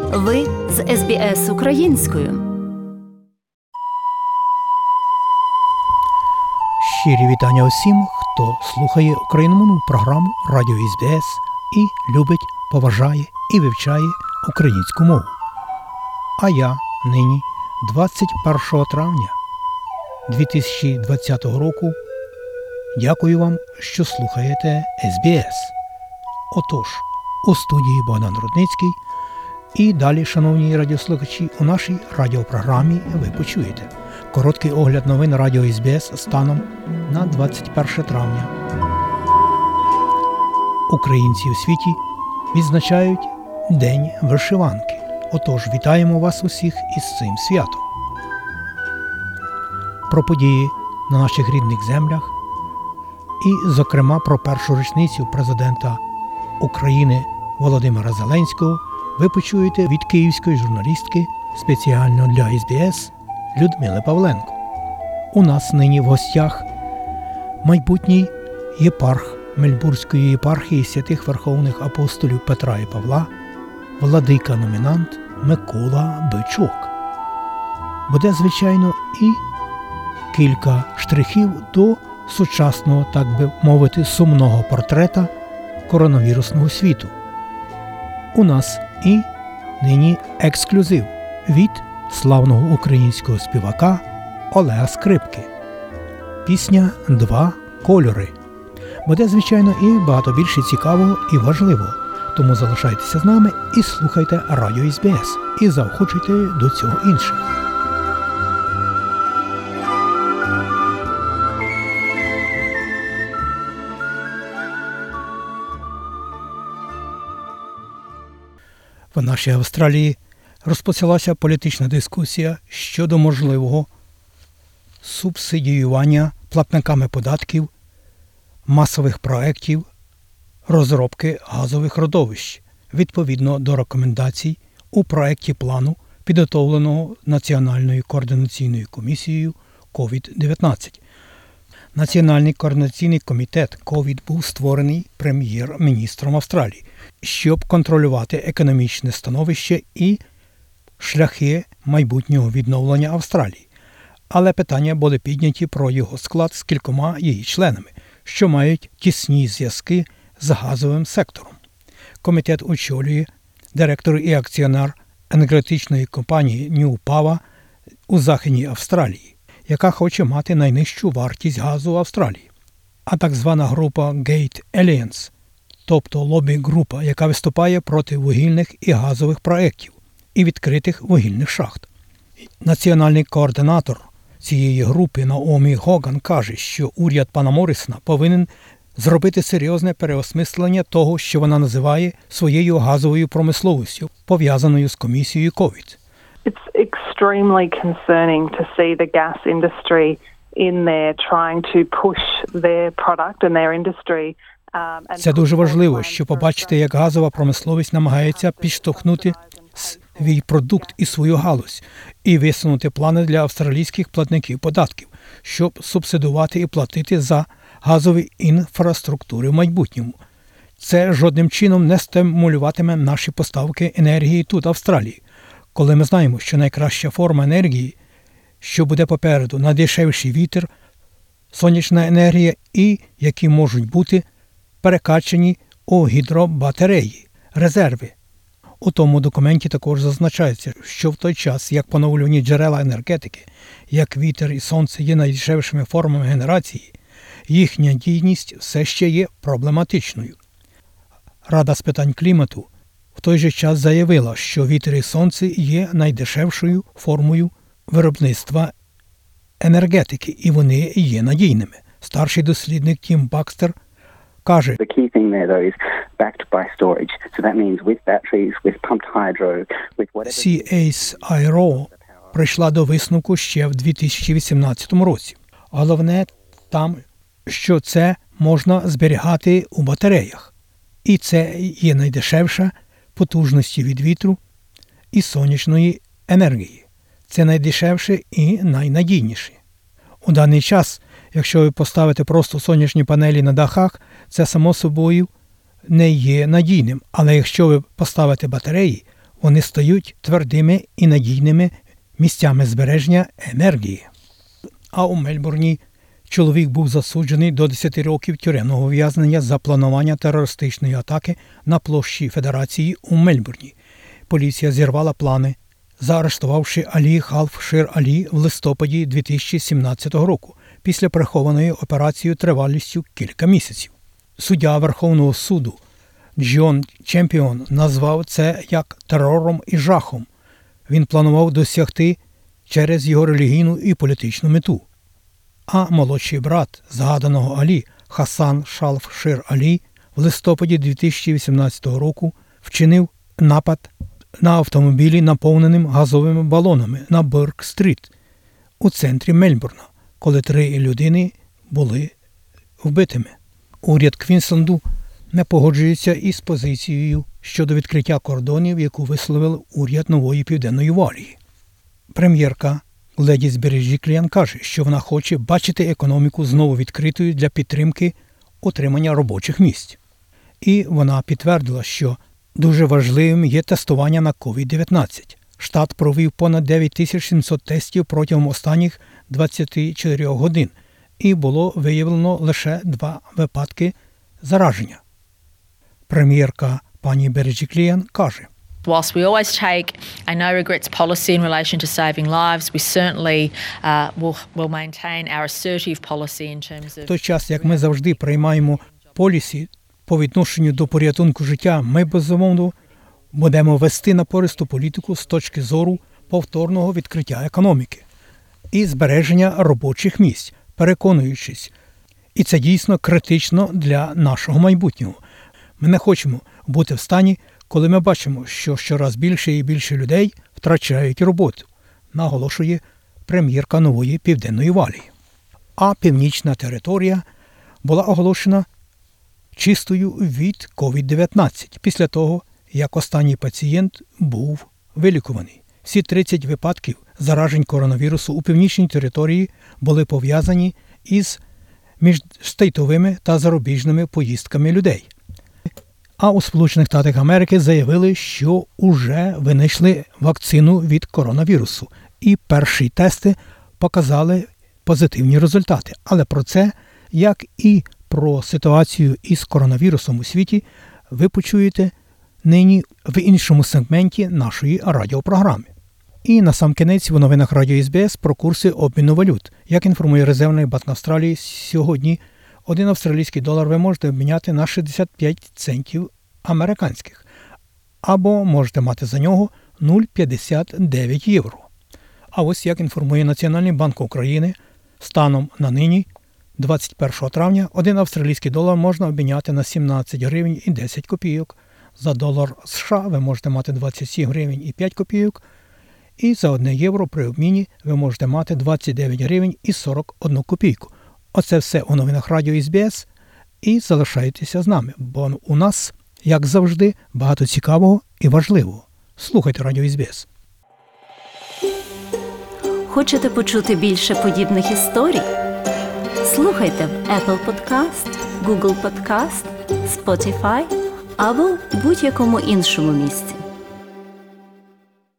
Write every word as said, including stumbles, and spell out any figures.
Ви з ес бі ес українською. Щирі вітання усім, хто слухає україномовну програму Радіо ес бі ес і любить, поважає і вивчає українську мову. А я нині, двадцять першого травня дві тисячі двадцятого року, дякую вам, що слухаєте ес бі ес. Отож, у студії Богдан Рудницький. І далі, шановні радіослухачі, у нашій радіопрограмі ви почуєте короткий огляд новин Радіо ес бі ес станом на двадцять перше травня. Українці у світі відзначають День вишиванки. Отож, вітаємо вас усіх із цим святом. Про події на наших рідних землях і, зокрема, про першу річницю президента України Володимира Зеленського ви почуєте від київської журналістки спеціально для ес бі ес Людмили Павленко. У нас нині в гостях майбутній єпарх Мельбурзької єпархії святих Верховних апостолів Петра і Павла, владика-номінант Микола Бичок. Буде, звичайно, і кілька штрихів до сучасного, так би мовити, сумного портрета коронавірусного світу. У нас і нині ексклюзив від славного українського співака Олега Скрипки. Пісня «Два кольори». Буде, звичайно, і багато більше цікавого і важливого. Тому залишайтеся з нами і слухайте Радіо ес бі ес. І заохочуйте до цього інших. В нашій Австралії розпочалася політична дискусія щодо можливого субсидіювання платниками податків масових проєктів розробки газових родовищ відповідно до рекомендацій у проєкті плану, підготовленого Національною координаційною комісією ковід дев'ятнадцять. Національний координаційний комітет ковід був створений прем'єр-міністром Австралії, щоб контролювати економічне становище і шляхи майбутнього відновлення Австралії. Але питання були підняті про його склад з кількома її членами, що мають тісні зв'язки з газовим сектором. Комітет очолює директор і акціонер енергетичної компанії New Power у Західній Австралії, яка хоче мати найнижчу вартість газу в Австралії. А так звана група Gate Alliance, тобто лобі-група, яка виступає проти вугільних і газових проєктів і відкритих вугільних шахт. Національний координатор цієї групи Наомі Гоган каже, що уряд пана Моррісона повинен зробити серйозне переосмислення того, що вона називає своєю газовою промисловістю, пов'язаною з комісією ковід. It's extremely concerning to see the gas industry in there trying to push their product and their industry. Це дуже важливо, що побачити, як газова промисловість намагається підштовхнути свій продукт і свою галузь і висунути плани для австралійських платників податків, щоб субсидувати і платити за газові інфраструктури в майбутньому. Це жодним чином не стимулюватиме наші поставки енергії тут, в Австралії, коли ми знаємо, що найкраща форма енергії, що буде попереду, найдешевший вітер, сонячна енергія і які можуть бути перекачані у гідробатереї, резерви. У тому документі також зазначається, що в той час, як поновлювані джерела енергетики, як вітер і сонце є найдешевшими формами генерації, їхня дійність все ще є проблематичною. Рада з питань клімату в той же час заявила, що вітер і сонце є найдешевшою формою виробництва енергетики, і вони є надійними. Старший дослідник Тім Бакстер каже, сі ейс ай ар о прийшла до висновку ще в дві тисячі вісімнадцятому році. Головне там, що це можна зберігати у батареях. І це є найдешевша потужності від вітру і сонячної енергії. Це найдешевше і найнадійніше. У даний час, якщо ви поставите просто сонячні панелі на дахах, це само собою не є надійним. Але якщо ви поставите батареї, Вони стають твердими і надійними місцями збереження енергії. А у Мельбурні чоловік був засуджений до десяти років тюремного ув'язнення за планування терористичної атаки на площі Федерації у Мельбурні. Поліція зірвала плани, заарештувавши Алі Халф Шир Алі в листопаді дві тисячі сімнадцятого року після прихованої операції тривалістю кілька місяців. Суддя Верховного суду Джон Чемпіон назвав це як терором і жахом. Він планував досягти через його релігійну і політичну мету. А молодший брат згаданого Алі Хасан Шалф Шир Алі в листопаді дві тисячі вісімнадцятого року вчинив напад на автомобілі, наповненим газовими балонами на Бёрк-стріт у центрі Мельбурна, коли три людини були вбитими. Уряд Квінсленду не погоджується із позицією щодо відкриття кордонів, яку висловив уряд Нової Південної Валії. Прем'єрка Гледіс Береджікліан каже, що вона хоче бачити економіку знову відкритою для підтримки отримання робочих місць. І вона підтвердила, що дуже важливим є тестування на ковід дев'ятнадцять. Штат провів понад дев'ять тисяч сімсот тестів протягом останніх двадцяти чотирьох годин, і було виявлено лише два випадки зараження. Прем'єрка пані Береджікліан каже: Whilst we always take a no-regrets policy in relation to saving lives, we certainly uh, will, will maintain our assertive policy in terms of... В той час, як ми завжди приймаємо полісі по відношенню до порятунку життя, ми, безумовно, будемо вести напористу політику з точки зору повторного відкриття економіки і збереження робочих місць, переконуючись. І це дійсно критично для нашого майбутнього. Ми не хочемо бути в стані, коли ми бачимо, що щораз більше і більше людей втрачають роботу, наголошує прем'єрка Нової Південної Валії. А північна територія була оголошена чистою від ковід дев'ятнадцять після того, як останній пацієнт був вилікуваний. Всі тридцять випадків заражень коронавірусу у північній території були пов'язані із міжштатовими та зарубіжними поїздками людей. А у Сполучених Штатах Америки заявили, що уже винайшли вакцину від коронавірусу. І перші тести показали позитивні результати. Але про це, як і про ситуацію із коронавірусом у світі, ви почуєте нині в іншому сегменті нашої радіопрограми. І насамкінець в новинах Радіо ес бі ес про курси обміну валют. Як інформує Резервний банк Австралії, сьогодні один австралійський долар ви можете обміняти на шістдесят п'ять центів американських, або можете мати за нього нуль цілих п'ятдесят дев'ять євро. А ось як інформує Національний банк України, станом на нині, двадцять першого травня, один австралійський долар можна обміняти на сімнадцять гривень і десять копійок. За долар США ви можете мати двадцять сім гривень і п'ять копійок. І за одне євро при обміні ви можете мати двадцять дев'ять гривень і сорок одну копійку. Оце все у новинах Радіо ес бі ес. І залишайтеся з нами, бо у нас, як завжди, багато цікавого і важливого. Слухайте Радіо ес бі ес. Хочете почути більше подібних історій? Слухайте в Apple Podcast, Google Podcast, Spotify або в будь-якому іншому місці.